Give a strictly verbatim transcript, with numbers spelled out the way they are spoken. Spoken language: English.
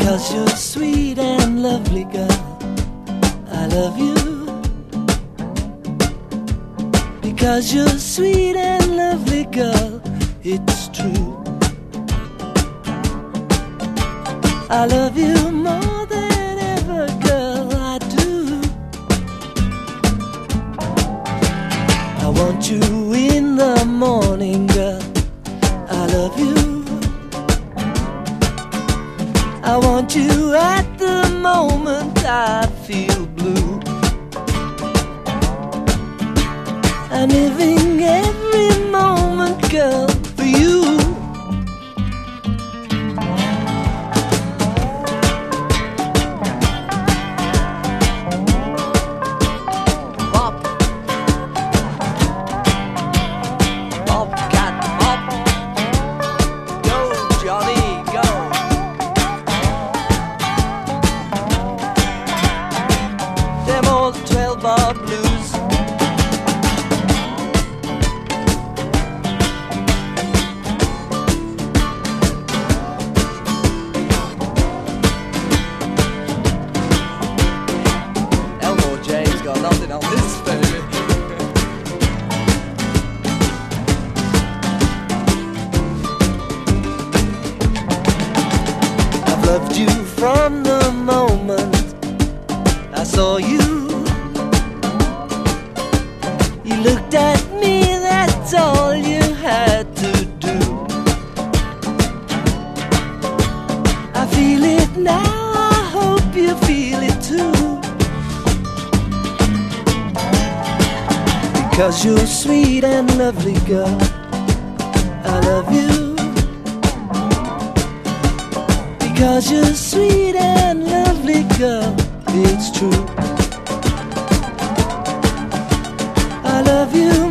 'cause you're sweet and lovely, girl. I love you because you're sweet and lovely, girl. It's true. I love you more than ever, girl. I do. I want you in the morning, girl. I love you. I want you at the moment I feel blue. I'm living every moment, girl, for you. Bop. Bop, cat, bop. Go, Johnny, go. Them old twelve bar blues. Elmore James got nothing on this, baby. I've loved you from the moment I saw you. You looked at me, that's all you had to do. I feel it now, I hope you feel it too. Because you're sweet and lovely, girl. I love you. Because you're sweet and lovely, girl. It's true. I love you